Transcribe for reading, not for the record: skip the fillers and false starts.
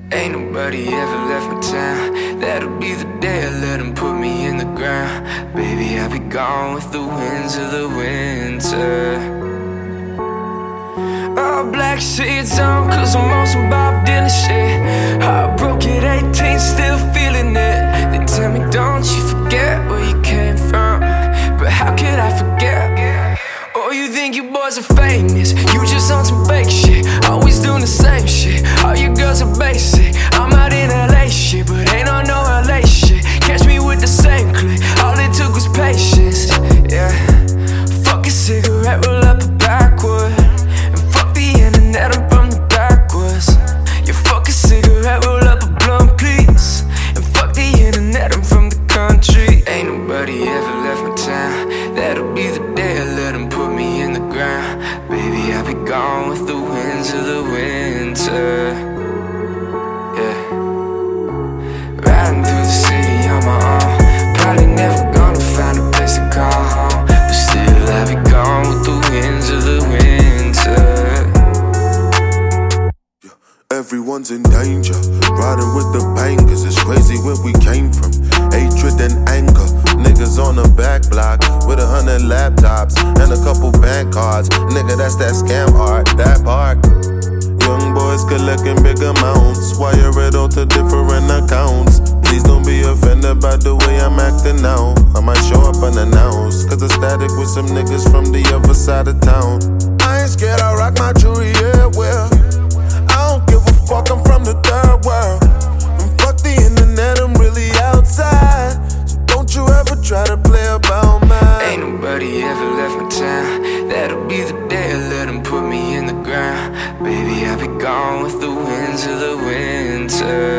Ain't nobody ever left my town. That'll be the day I let them put me in the ground. Baby, I'll be gone with the winds of the winter. All black shades on, cause I'm on some Bob Dylan shit. Heart broke at 18, still feeling it. They tell me don't you forget where you came from, but how could I forget? Oh, you think you boys are famous, you just on some fake shit. Always doing the same shit, all you girls are basic. I'm out in LA shit, but ain't on no LA shit. Catch me with the same click, all it took was patience. Yeah, fuck a cigarette, roll up a backwood, and fuck the internet, I'm from the backwards. Yeah, fuck a cigarette, roll up a blunt, please, and fuck the internet, I'm from the country. Ain't nobody ever left my town. That'll be the day I let them put me in the ground. Baby, I'll be gone with the winds of the winter. Yeah, riding through the city on my own. Probably never gonna find a place to call home, but still I'll be gone with the winds of the winter. Everyone's in danger, riding with the bangers. It's crazy where we came from. Hatred and anger, niggas on the back block with 100 laptops and a couple bank cards. Nigga, that's that scam art, that part. Young boys collecting big amounts, wire it all to different accounts. Please don't be offended by the way I'm acting now. I might show up unannounced, cause I'm static with some niggas from the other side of town. I ain't scared, I rock my jewelry, yeah, well, I don't give a fuck, I'm from the third world. And fuck the internet, I'm really outside. So don't you ever try to play about mine. Ain't nobody ever left my town. That'll be the day I let them put me in the ground. Baby, I'll be gone with the winds of the winter.